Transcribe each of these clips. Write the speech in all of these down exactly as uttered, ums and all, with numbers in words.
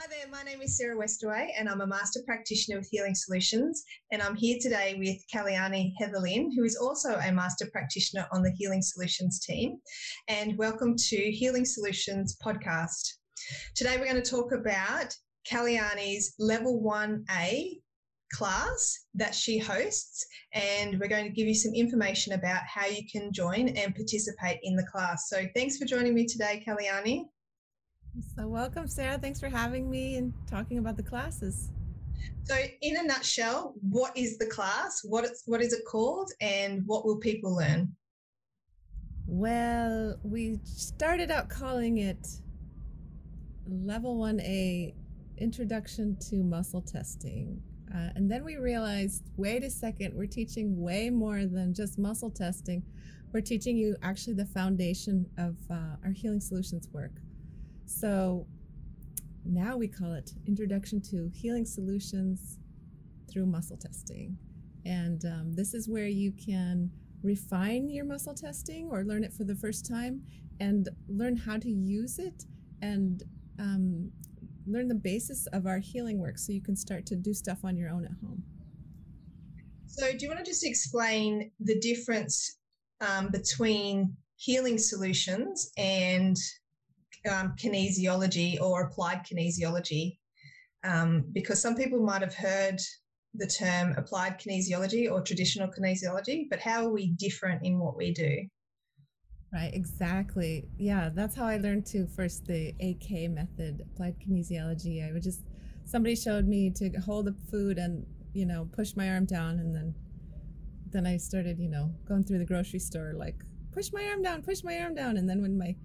Hi there, my name is Sarah Westerway and I'm a Master Practitioner with Healing Solutions, and I'm here today with Kalyani Heatherlyn, who is also a Master Practitioner on the Healing Solutions team. And welcome to Healing Solutions podcast. Today we're going to talk about Kalyani's Level one A class that she hosts, and we're going to give you some information about how you can join and participate in the class. So thanks for joining me today, Kalyani. So welcome, Sarah. Thanks for having me and talking about the classes. So in a nutshell, what is the class? What it's, what is it called, and what will people learn? Well, we started out calling it Level one A Introduction to Muscle Testing. Uh, and then we realized, wait a second, we're teaching way more than just muscle testing. We're teaching you actually the foundation of uh, our Healing Solutions work. So now we call it Introduction to Healing Solutions through Muscle Testing. And um, this is where you can refine your muscle testing or learn it for the first time and learn how to use it and um, learn the basis of our healing work so you can start to do stuff on your own at home. So do you want to just explain the difference um, between Healing Solutions and Um, kinesiology or applied kinesiology, um, because some people might have heard the term applied kinesiology or traditional kinesiology, but how are we different in what we do? Right, exactly. Yeah, that's how I learned to first the A K method, applied kinesiology. I would just, somebody showed me to hold the food and, you know, push my arm down, and then then I started, you know, going through the grocery store like, push my arm down, push my arm down, and then when my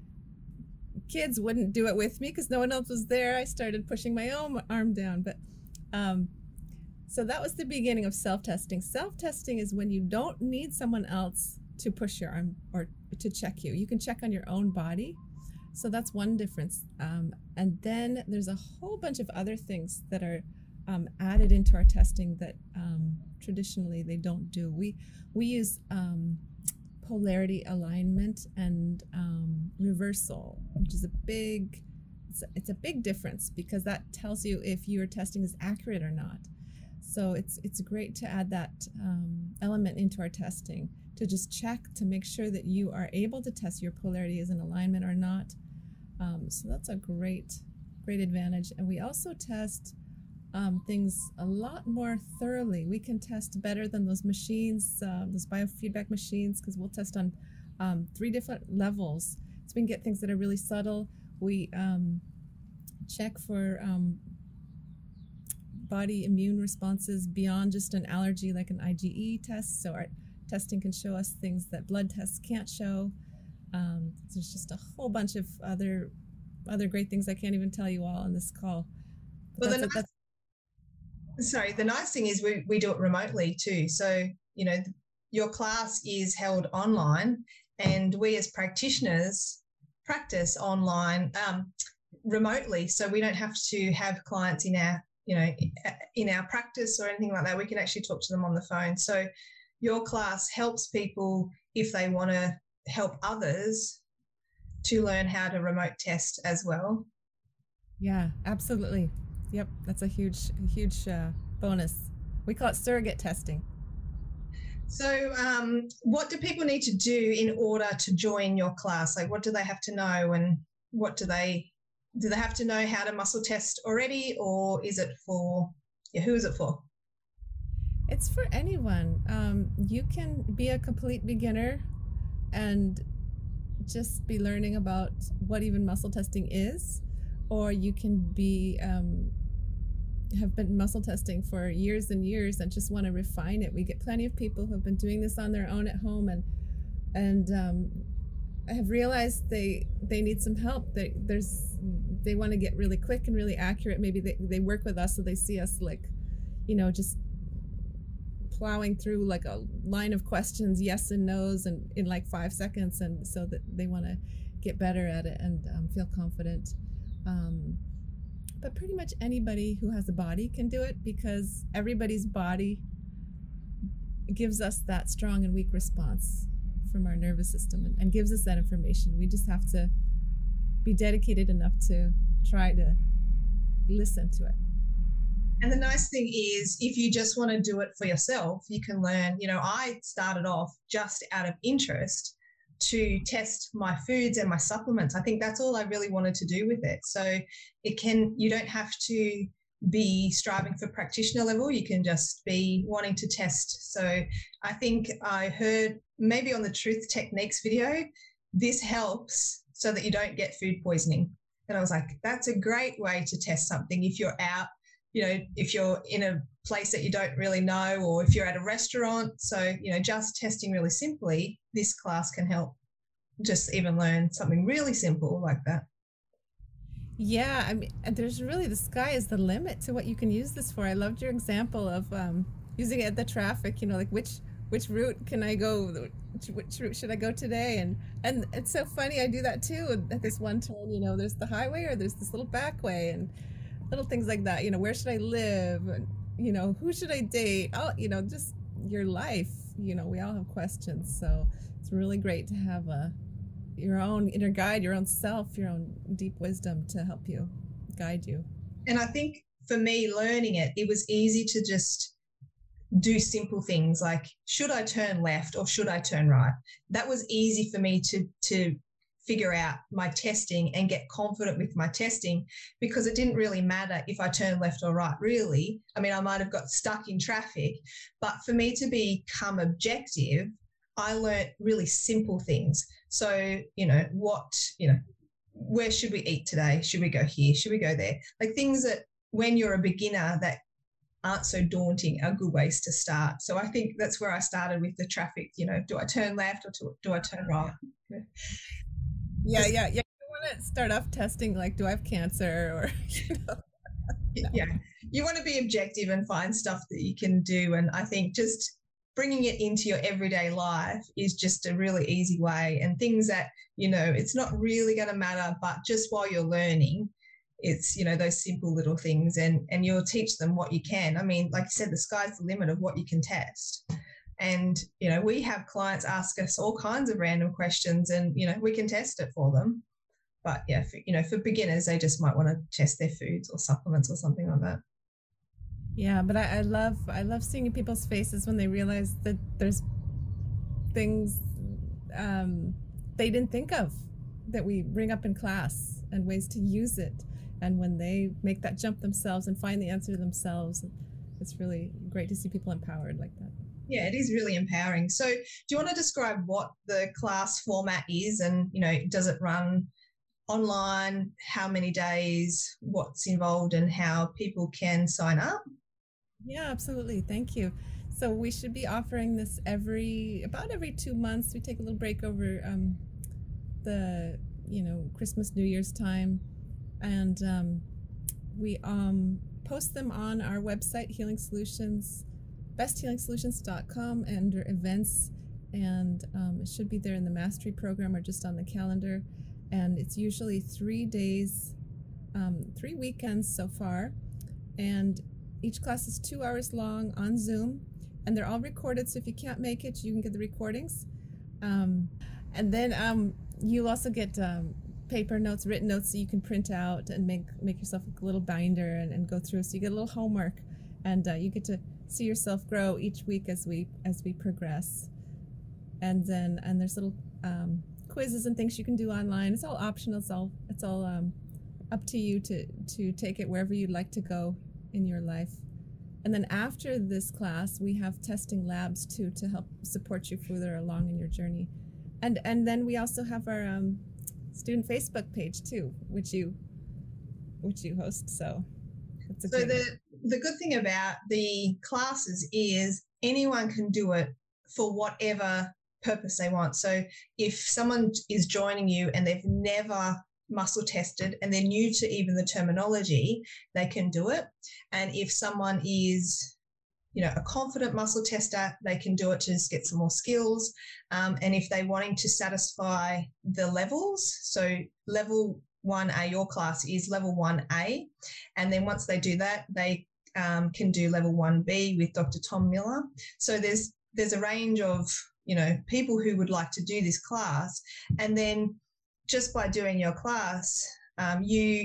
kids wouldn't do it with me because no one else was there, I started pushing my own arm down. But um, so that was the beginning of self-testing. Self-testing is when you don't need someone else to push your arm or to check you. You can check on your own body. So that's one difference. Um, and then there's a whole bunch of other things that are um, added into our testing that um, traditionally they don't do. We we use um, polarity alignment and um, reversal, which is a big, it's a, it's a big difference because that tells you if your testing is accurate or not. So it's it's great to add that um, element into our testing to just check to make sure that you are able to test your polarity is in alignment or not. Um, so that's a great, great advantage. And we also test Um, things a lot more thoroughly. We can test better than those machines, uh, those biofeedback machines, because we'll test on um, three different levels. So we can get things that are really subtle. We um, check for um, body immune responses beyond just an allergy, like an I G E test. So our testing can show us things that blood tests can't show. Um, there's just a whole bunch of other other great things I can't even tell you all on this call. But well, that's, that's Sorry, the nice thing is we, we do it remotely too. So, you know, your class is held online and we as practitioners practice online um, remotely. So we don't have to have clients in our, you know, in our practice or anything like that. We can actually talk to them on the phone. So your class helps people if they want to help others to learn how to remote test as well. Yeah, absolutely. Yep, that's a huge, huge uh, bonus. We call it surrogate testing. So um, what do people need to do in order to join your class? Like what do they have to know, and what do they, do they have to know how to muscle test already, or is it for, yeah, who is it for? It's for anyone. Um, you can be a complete beginner and just be learning about what even muscle testing is, or you can be um, have been muscle testing for years and years and just want to refine it. We get plenty of people who have been doing this on their own at home and and um, have realized they they need some help. They there's they want to get really quick and really accurate. Maybe they, they work with us so they see us like, you know, just plowing through like a line of questions, yes and no's, and in like five seconds, and so that they want to get better at it and um, feel confident. Um, but pretty much anybody who has a body can do it because everybody's body gives us that strong and weak response from our nervous system and, and gives us that information. We just have to be dedicated enough to try to listen to it. And the nice thing is, if you just want to do it for yourself, you can learn. You know, I started off just out of interest to test my foods and my supplements. I think that's all I really wanted to do with it. So it can, you don't have to be striving for practitioner level. You can just be wanting to test. So I think I heard maybe on the Truth Techniques video, this helps so that you don't get food poisoning. And I was like, that's a great way to test something if you're out, you know, if you're in a place that you don't really know, or if you're at a restaurant. So, you know, just testing really simply, this class can help just even learn something really simple like that. Yeah, I mean, there's really, the sky is the limit to what you can use this for. I loved your example of um, using it at the traffic, you know, like which which route can I go? Which, which route should I go today? And and it's so funny, I do that too. At this one turn, you know, there's the highway or there's this little back way, and little things like that. You know, where should I live? And, you know, who should I date? Oh, you know, just your life. You know, we all have questions. So it's really great to have a your own inner guide, your own self, your own deep wisdom to help you, guide you. And I think for me, learning it, it was easy to just do simple things like, should I turn left or should I turn right? That was easy for me to to figure out my testing and get confident with my testing, because it didn't really matter if I turned left or right, really. I mean, I might have got stuck in traffic, but for me to become objective, I learned really simple things. So, you know, what, you know, where should we eat today? Should we go here? Should we go there? Like things that when you're a beginner that aren't so daunting are good ways to start. So I think that's where I started with the traffic. You know, do I turn left or do, do I turn right? Yeah, yeah, yeah. You want to start off testing like, do I have cancer, or you know. No. Yeah, you want to be objective and find stuff that you can do. And I think just bringing it into your everyday life is just a really easy way. And things that, you know, it's not really going to matter, but just while you're learning, it's, you know, those simple little things, and and you'll teach them what you can. I mean, like you said, the sky's the limit of what you can test. And, you know, we have clients ask us all kinds of random questions, and, you know, we can test it for them. But yeah, for, you know, for beginners, they just might want to test their foods or supplements or something like that. Yeah, but I, I love I love seeing in people's faces when they realize that there's things um, they didn't think of that we bring up in class, and ways to use it. And when they make that jump themselves and find the answer themselves, it's really great to see people empowered like that. Yeah, it is really empowering. So do you want to describe what the class format is, and, you know, does it run online, how many days, what's involved, and how people can sign up? Yeah, absolutely. Thank you. So we should be offering this every, about every two months. We take a little break over um, the, you know, Christmas, New Year's time. And um, we um, post them on our website, Healing Solutions, best healing solutions dot com, under events. And um, it should be there in the mastery program or just on the calendar. And it's usually three days, um, three weekends so far. And each class is two hours long on Zoom. And they're all recorded, so if you can't make it, you can get the recordings. Um, and then um, you'll also get um, paper notes, written notes, so you can print out and make make yourself a little binder and, and go through. So you get a little homework, and uh, you get to see yourself grow each week as we as we progress. And then and there's little um, quizzes and things you can do online. It's all optional. It's all it's all um, up to you to to take it wherever you'd like to go in your life. And then after this class, we have testing labs too to help support you further along in your journey. And and then we also have our um, student Facebook page too, which you which you host. So that's a so great the the good thing about the classes is anyone can do it for whatever purpose they want. So if someone is joining you and they've never muscle tested and they're new to even the terminology, they can do it. And if someone is, you know, a confident muscle tester, they can do it to just get some more skills. Um, and if they're wanting to satisfy the levels, so level one A, your class is level one A. And then once they do that, they um, can do level one B with Doctor Tom Miller. So there's there's a range of, you know, people who would like to do this class. And then just by doing your class, um, you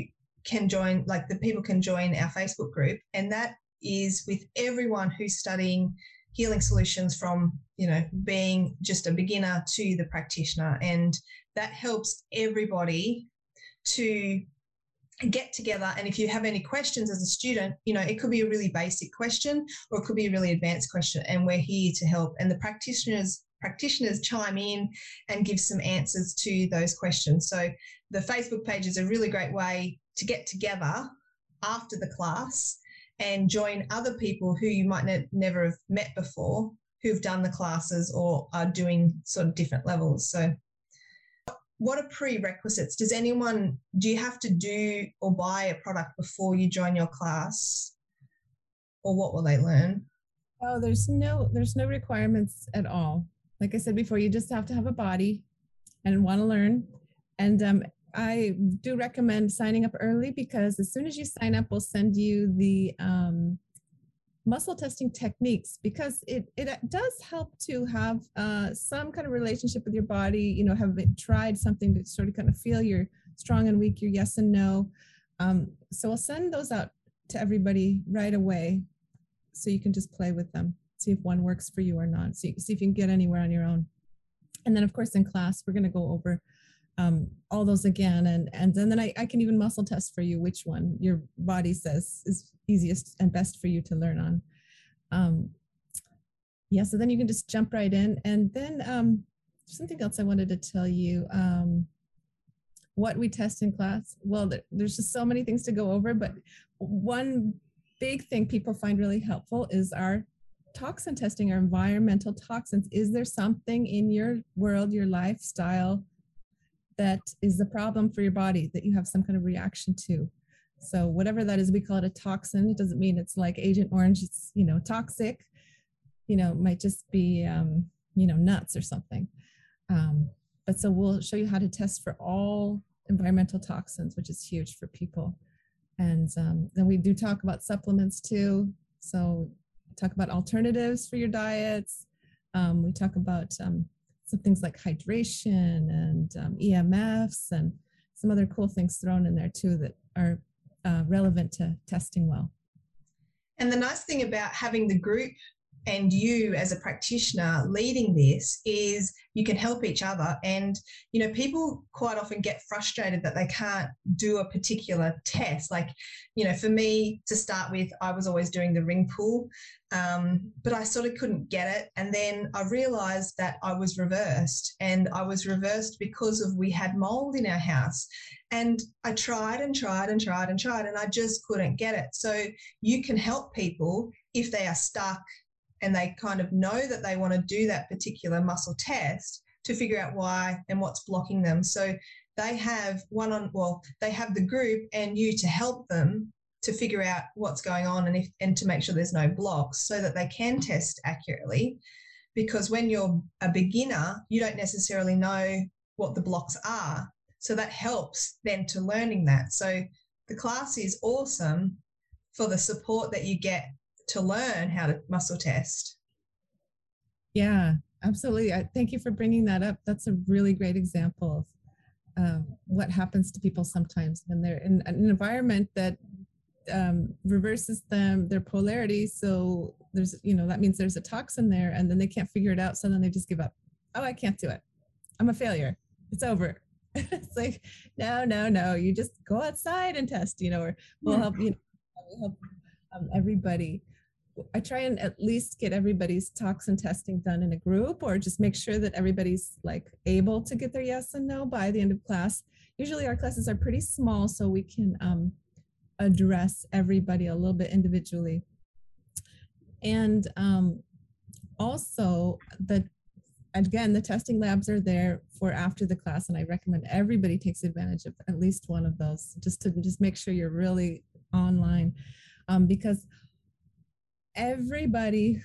can join, like the people can join our Facebook group, and that is with everyone who's studying healing solutions from, you know, being just a beginner to the practitioner. And that helps everybody to get together. And if you have any questions as a student, you know, it could be a really basic question or it could be a really advanced question, and we're here to help. And the practitioners practitioners chime in and give some answers to those questions. So the Facebook page is a really great way to get together after the class and join other people who you might ne- never have met before, who've done the classes or are doing sort of different levels. So what are prerequisites? Does anyone, do you have to do or buy a product before you join your class, or what will they learn? Oh, there's no, there's no requirements at all. Like I said before, you just have to have a body and want to learn. And um, I do recommend signing up early, because as soon as you sign up, we'll send you the um, muscle testing techniques, because it, it does help to have uh, some kind of relationship with your body, you know, have tried something to sort of kind of feel your strong and weak, your yes and no. Um, so I'll send those out to everybody right away, so you can just play with them, see if one works for you or not, so you can see if you can get anywhere on your own. And then of course in class, we're going to go over um, all those again. And, and then, then I, I can even muscle test for you which one your body says is easiest and best for you to learn on. Um, yeah, so then you can just jump right in. And then um, something else I wanted to tell you, um, what we test in class. Well, there, there's just so many things to go over, but one big thing people find really helpful is our toxin testing, our environmental toxins. Is there something in your world, your lifestyle, that is the problem for your body, that you have some kind of reaction to? So whatever that is, we call it a toxin. It doesn't mean it's like Agent Orange, it's, you know, toxic. You know, it might just be, um, you know, nuts or something. Um, but so we'll show you how to test for all environmental toxins, which is huge for people. And um, then we do talk about supplements too. So talk about alternatives for your diets. Um, we talk about um, some things like hydration and um, E M Fs and some other cool things thrown in there too that are uh, relevant to testing well. And the nice thing about having the group and you as a practitioner leading this is you can help each other. And, you know, people quite often get frustrated that they can't do a particular test. Like, you know, for me to start with, I was always doing the ring pull, um, but I sort of couldn't get it. And then I realized that I was reversed, and I was reversed because of we had mold in our house. And I tried and tried and tried and tried, and I just couldn't get it. So you can help people if they are stuck and they kind of know that they want to do that particular muscle test, to figure out why and what's blocking them. So they have one on, well, they have the group and you to help them to figure out what's going on, and if, and to make sure there's no blocks, so that they can test accurately. Because when you're a beginner, you don't necessarily know what the blocks are. So that helps then to learning that. So the class is awesome for the support that you get to learn how to muscle test. Yeah, absolutely. I thank you for bringing that up. That's a really great example of uh, what happens to people sometimes when they're in an environment that um, reverses them, their polarity. So there's, you know, that means there's a toxin there, and then they can't figure it out. So then they just give up. Oh, I can't do it. I'm a failure. It's over. It's like, no, no, no. You just go outside and test, you know, or we'll help, you know, we'll help um, everybody. I try and at least get everybody's toxin testing done in a group, or just make sure that everybody's like able to get their yes and no by the end of class. Usually our classes are pretty small, so we can um, address everybody a little bit individually. And um, also, the again, the testing labs are there for after the class, and I recommend everybody takes advantage of at least one of those, just to just make sure you're really online, um, because everybody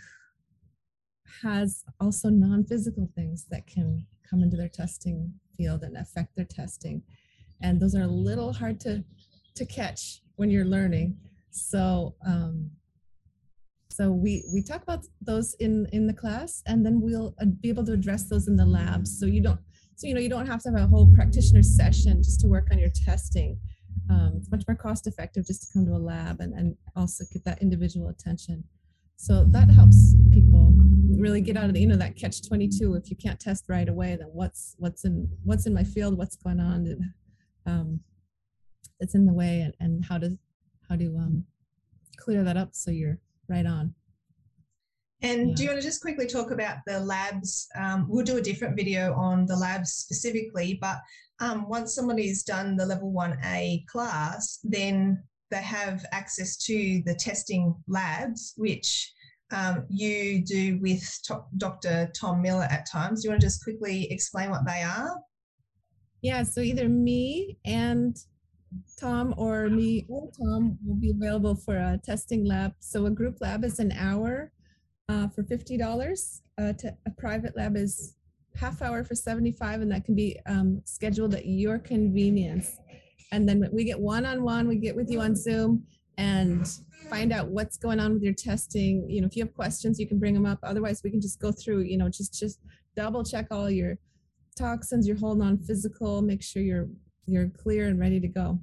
has also non-physical things that can come into their testing field and affect their testing. And those are a little hard to, to catch when you're learning. So, um, so we, we talk about those in, in the class, and then we'll be able to address those in the labs. So you don't, so, you know, you don't have to have a whole practitioner session just to work on your testing. Um, it's much more cost effective just to come to a lab and, and also get that individual attention. So that helps people really get out of the, you know, that catch twenty-two. If you can't test right away, then what's what's in what's in my field, what's going on, um, that's in the way, and, and how to how to um, clear that up so you're right on. And Yeah. do you want to just quickly talk about the labs? Um, we'll do a different video on the labs specifically, but um, once somebody's done the level one A class, then they have access to the testing labs, which um, you do with Doctor Tom Miller at times. Do you want to just quickly explain what they are? Yeah, so either me and Tom or me or Tom will be available for a testing lab. So a group lab is an hour uh, for fifty dollars. Uh, to, a private lab is half hour for seventy-five, and that can be um, scheduled at your convenience. And then we get one-on-one, we get with you on Zoom and find out what's going on with your testing. You know, if you have questions, you can bring them up. Otherwise, we can just go through, you know, just just double check all your toxins, your whole non-physical, make sure you're you're clear and ready to go.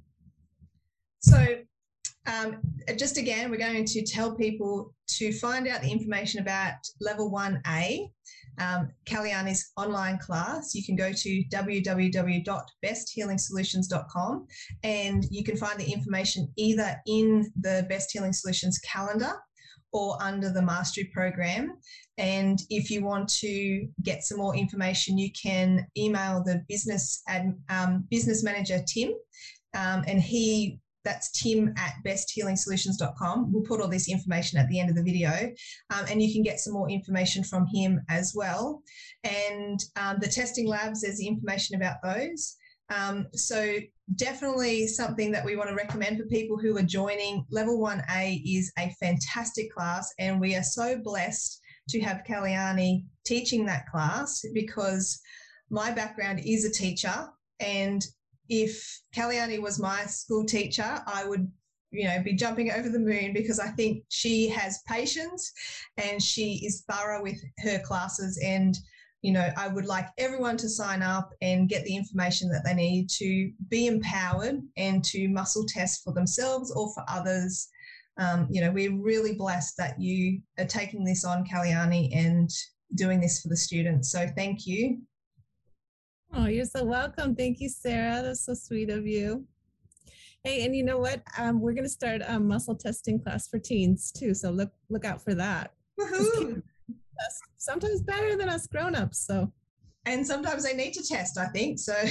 So um, just again, we're going to tell people to find out the information about level one A, um, Kalyani's online class. You can go to w w w dot best healing solutions dot com and you can find the information either in the Best Healing Solutions calendar or under the Mastery program. And if you want to get some more information, you can email the business ad, um, business manager, Tim, um, and he that's Tim at best healing solutions dot com. We'll put all this information at the end of the video, um, and you can get some more information from him as well. And um, the testing labs, there's the information about those. Um, so definitely something that we want to recommend for people who are joining. Level one A is a fantastic class, and we are so blessed to have Kalyani teaching that class, because my background is a teacher, and if Kalyani was my school teacher, I would, you know, be jumping over the moon, because I think she has patience and she is thorough with her classes. And, you know, I would like everyone to sign up and get the information that they need to be empowered and to muscle test for themselves or for others. Um, you know, we're really blessed that you are taking this on, Kalyani, and doing this for the students. So thank you. Oh, you're so welcome. Thank you, Sarah. That's so sweet of you. Hey, and you know what? Um, we're going to start a muscle testing class for teens too. So look look out for that. Woohoo! Sometimes better than us grown-ups. So, and sometimes they need to test, I think. So,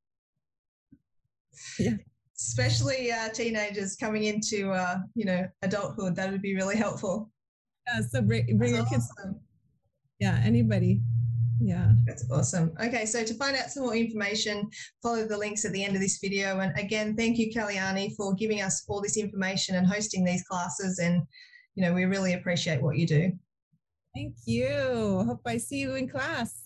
yeah, especially uh, teenagers coming into uh, you know, adulthood, that would be really helpful. Yeah. So bring bring That's your kids. awesome. Yeah, anybody. Yeah. That's awesome. Okay, so to find out some more information, follow the links at the end of this video. And again, thank you, Kalyani, for giving us all this information and hosting these classes. And, you know, we really appreciate what you do. Thank you. Hope I see you in class.